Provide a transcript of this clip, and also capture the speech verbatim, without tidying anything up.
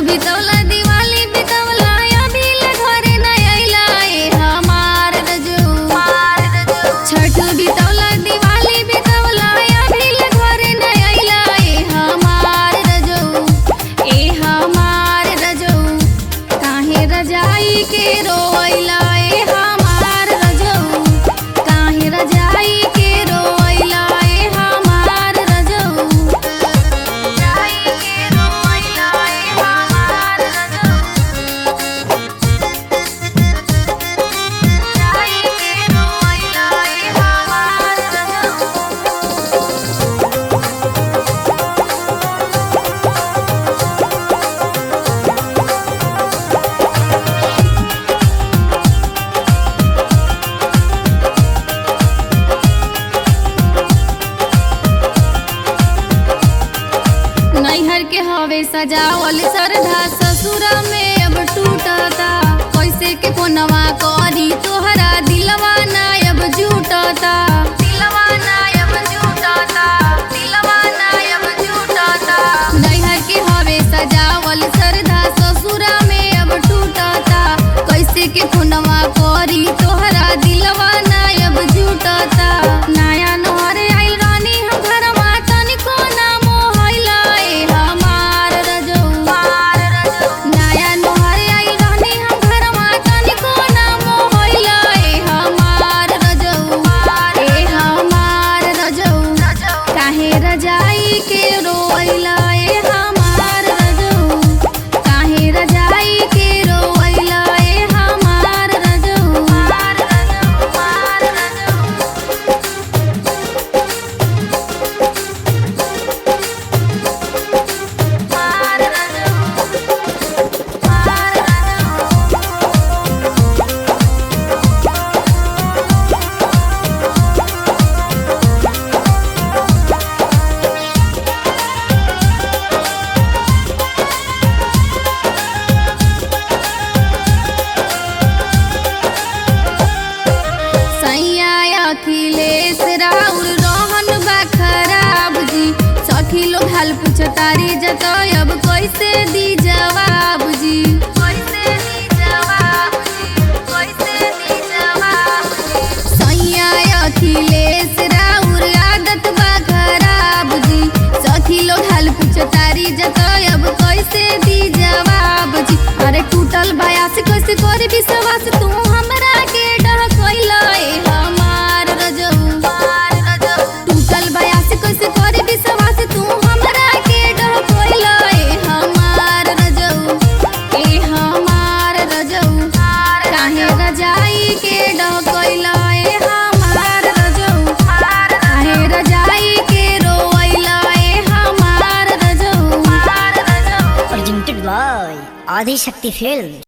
बितौला दिवाली बितौला अभी ले घरे न आइला ए हमार रजऊ छठ बितौला दिवाली बितौला अभी ले घरे न आइला ए हमार रजऊ ए हमार रजऊ काहे रजाई के रोइला ए हमार रजऊ काहे रजाई के रोइला ए हमार रजऊ रजाई के रोइला ए हमार रजऊ रजाई के रोइला ए हमार रजऊ नैहर के हवे सजावल सरधा ससुरा में अब टूटता कैसे के कोनवा करी तोहरा दिलवा ना अब झूटता दिलवा ना अब झूटता दिलवा ना अब झूटता नैहर के हवे सजावल सरधा ससुरा में अब टूटता कैसे के कोनवा करी तोहरा दिलवा ना अब झूटता नया नहरे आइल रानी हम घरमा तनिको ना मोहइला ए हमार रजऊ नया नहरे आइल रानी हम घरमा तनिको ना मोहइला ए हमार रजऊ ए हमार रजऊ काहे रजाई के रोइला ए हमार रजऊ काहे रजाई के रोइला ए हमार रजऊ मार रजऊ मार रजऊ मार रजऊ मार रजऊ सैया अखिलेश राउर रोहन बा खराब जी सखी लोग हाल पूछतारी जतो अब कैसे दी जवाब जी कैसे दी जवाब जी कैसे दी जवाब जी सैया अखिलेश राउर आदत बा खराब जी सखी लोग हाल पूछतारी जतो अब कैसे दी जवाब जी अरे टूटल बयास कैसे करे विश्वास तू हमरा के डहकइला ए हमार रजऊ टूटल बयास कैसे करे विश्वास तू हमरा के डहकइला ए हमार रजऊ ए हमार रजऊ काहे रजाई के डहकइला ए हमार रजऊ काहे रजाई के रोइला ए हमार रजऊ presented by Adi Shakti Films.